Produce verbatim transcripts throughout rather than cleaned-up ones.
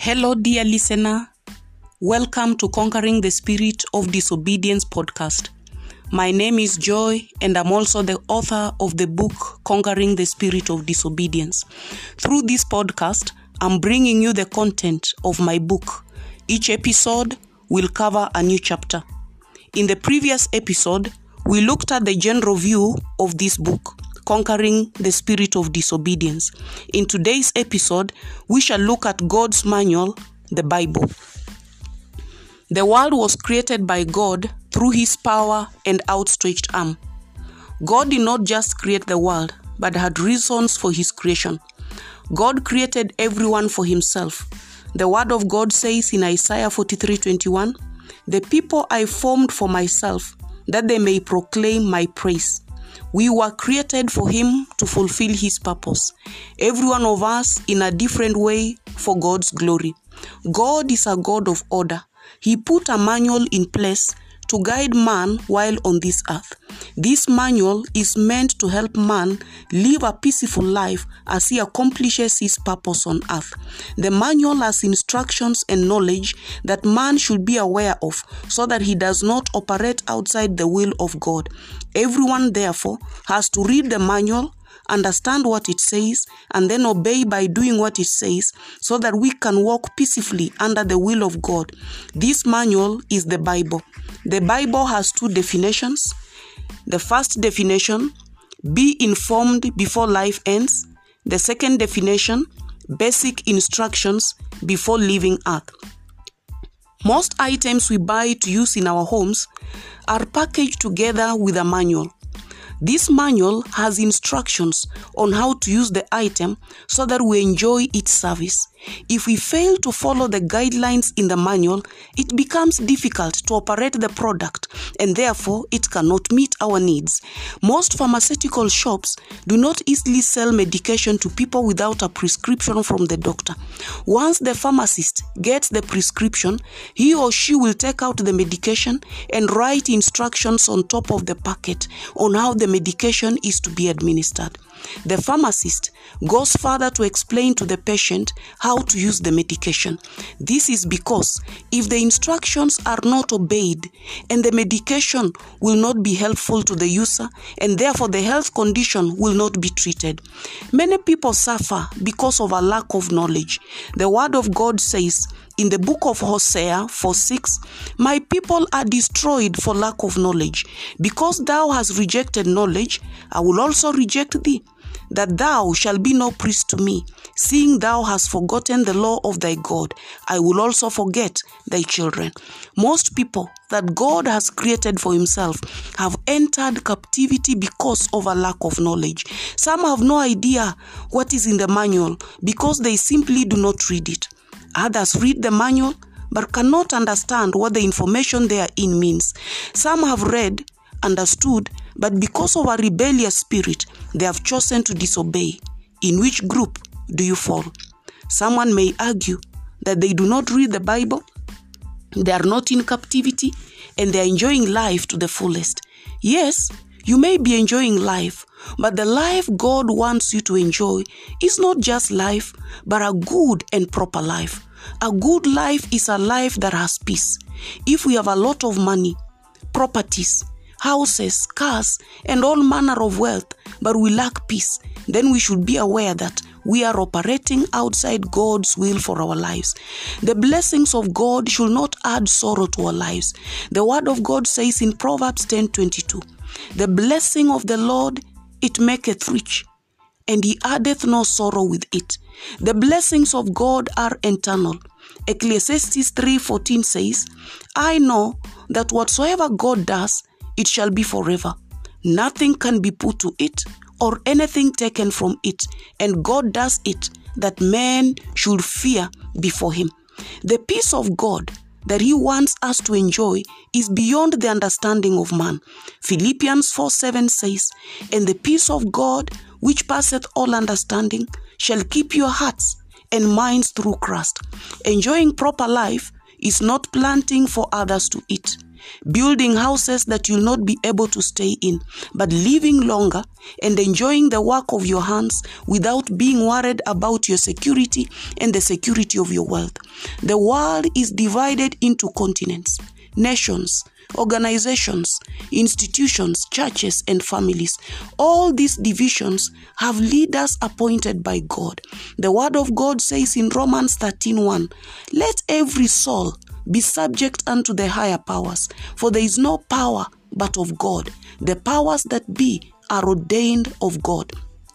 Hello, dear listener. Welcome to Conquering the Spirit of Disobedience podcast. My name is Joy, and I'm also the author of the book Conquering the Spirit of Disobedience. Through this podcast, I'm bringing you the content of my book. Each episode will cover a new chapter. In the previous episode, we looked at the general view of this book, Conquering the Spirit of Disobedience. In today's episode, we shall look at God's manual, the Bible. The world was created by God through His power and outstretched arm. God did not just create the world, but had reasons for His creation. God created everyone for Himself. The Word of God says in Isaiah forty-three twenty-one, "The people I formed for myself, that they may proclaim my praise." We were created for Him to fulfill His purpose. Every one of us in a different way for God's glory. God is a God of order. He put a manual in place to guide man while on this earth. This manual is meant to help man live a peaceful life as he accomplishes his purpose on earth. The manual has instructions and knowledge that man should be aware of so that he does not operate outside the will of God. Everyone, therefore, has to read the manual, understand what it says, and then obey by doing what it says so that we can walk peacefully under the will of God. This manual is the Bible. The Bible has two definitions. The first definition, be informed before life ends. The second definition, basic instructions before leaving earth. Most items we buy to use in our homes are packaged together with a manual. This manual has instructions on how to use the item so that we enjoy its service. If we fail to follow the guidelines in the manual, it becomes difficult to operate the product, and therefore it cannot meet our needs. Most pharmaceutical shops do not easily sell medication to people without a prescription from the doctor. Once the pharmacist gets the prescription, he or she will take out the medication and write instructions on top of the packet on how the medication is to be administered. The pharmacist goes further to explain to the patient how to use the medication. This is because if the instructions are not obeyed, and the medication will not be helpful to the user, and therefore the health condition will not be treated. Many people suffer because of a lack of knowledge. The Word of God says in the book of Hosea four six, "My people are destroyed for lack of knowledge. Because thou hast rejected knowledge, I will also reject thee, that thou shalt be no priest to me. Seeing thou hast forgotten the law of thy God, I will also forget thy children." Most people that God has created for Himself have entered captivity because of a lack of knowledge. Some have no idea what is in the manual because they simply do not read it. Others read the manual but cannot understand what the information therein means. Some have read, understood, but because of a rebellious spirit, they have chosen to disobey. In which group do you fall? Someone may argue that they do not read the Bible, they are not in captivity, and they are enjoying life to the fullest. Yes, you may be enjoying life, but the life God wants you to enjoy is not just life, but a good and proper life. A good life is a life that has peace. If we have a lot of money, properties, houses, cars, and all manner of wealth, but we lack peace, then we should be aware that we are operating outside God's will for our lives. The blessings of God should not add sorrow to our lives. The Word of God says in Proverbs ten twenty-two, "The blessing of the Lord, it maketh rich, and He addeth no sorrow with it." The blessings of God are eternal. Ecclesiastes three fourteen says, "I know that whatsoever God does, it shall be forever. Nothing can be put to it, or anything taken from it, and God does it, that man should fear before Him." The peace of God that He wants us to enjoy is beyond the understanding of man. Philippians four seven says, "And the peace of God, which passeth all understanding, shall keep your hearts and minds through Christ." Enjoying proper life is not planting for others to eat. building houses that you'll not be able to stay in, but living longer and enjoying the work of your hands without being worried about your security and the security of your wealth. The world is divided into continents, nations, organizations, institutions, churches, and families. All these divisions have leaders appointed by God. The word of God says in Romans thirteen one, "Let every soul be subject unto the higher powers, for there is no power but of God. The powers that be are ordained of God."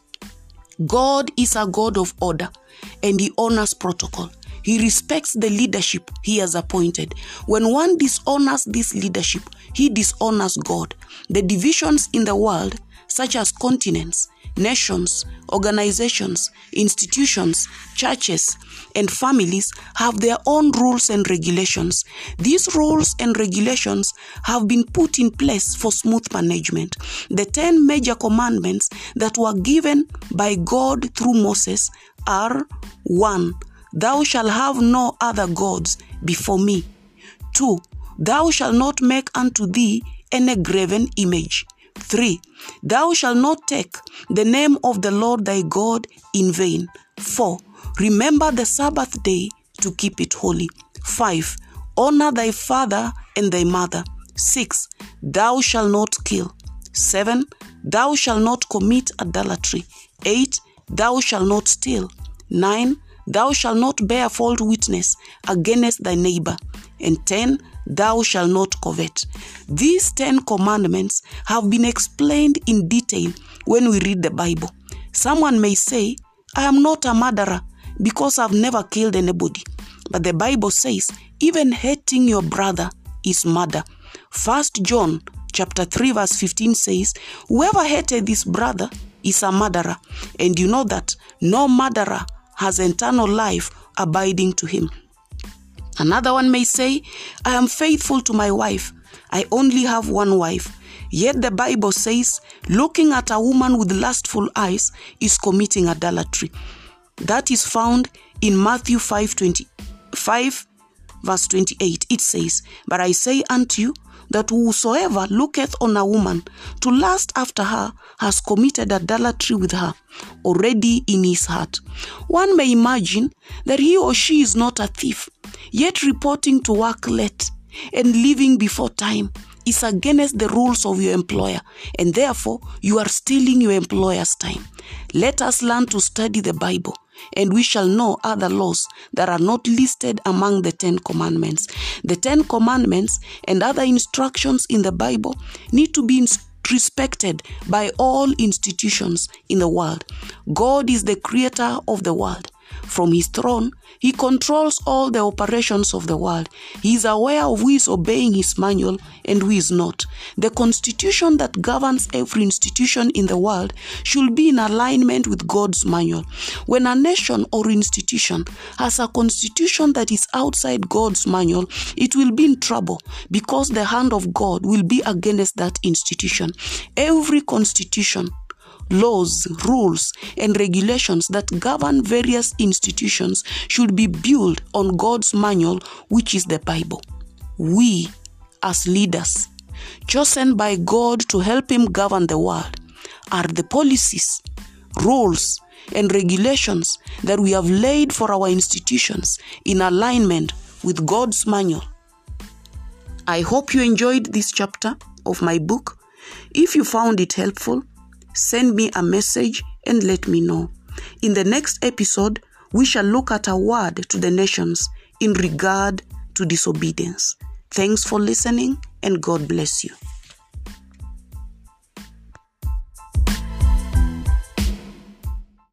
God is a God of order, and He honors protocol. He respects the leadership He has appointed. When one dishonors this leadership, he dishonors God. The divisions in the world, such as continents, nations, organizations, institutions, churches, and families, have their own rules and regulations. These rules and regulations have been put in place for smooth management. The ten major commandments that were given by God through Moses are: one. Thou shalt have no other gods before me. Two. Thou shalt not make unto thee any graven image. Three. Thou shalt not take the name of the Lord thy God in vain. Four. Remember the Sabbath day to keep it holy. Five. Honor thy father and thy mother. Six. Thou shalt not kill. Seven. Thou shalt not commit adultery. Eight. Thou shalt not steal. Nine. Thou shalt not bear false witness against thy neighbor. And ten, thou shalt not covet. These ten commandments have been explained in detail when we read the Bible. Someone may say, "I am not a murderer because I've never killed anybody." But the Bible says, even hating your brother is murder. First John chapter three verse fifteen says, "Whoever hated his brother is a murderer, and you know that no murderer has eternal life abiding to him." Another one may say, "I am faithful to my wife. I only have one wife." Yet the Bible says, looking at a woman with lustful eyes is committing adultery. That is found in Matthew five twenty-five verse twenty-eight. It says, "But I say unto you, that whosoever looketh on a woman to lust after her has committed adultery with her already in his heart." One may imagine that he or she is not a thief, yet reporting to work late and leaving before time is against the rules of your employer, and therefore you are stealing your employer's time. Let us learn to study the Bible, and we shall know other laws that are not listed among the Ten Commandments. The Ten Commandments and other instructions in the Bible need to be respected by all institutions in the world. God is the creator of the world. From his throne, he controls all the operations of the world. He is aware of who is obeying his manual and who is not. The constitution that governs every institution in the world should be in alignment with God's manual. When a nation or institution has a constitution that is outside God's manual, it will be in trouble because the hand of God will be against that institution. Every constitution, laws, rules, and regulations that govern various institutions should be built on God's manual, which is the Bible. We, as leaders, chosen by God to help him govern the world, are the policies, rules, and regulations that we have laid for our institutions in alignment with God's manual. I hope you enjoyed this chapter of my book. If you found it helpful, send me a message and let me know. In the next episode, we shall look at a word to the nations in regard to disobedience. Thanks for listening, and God bless you.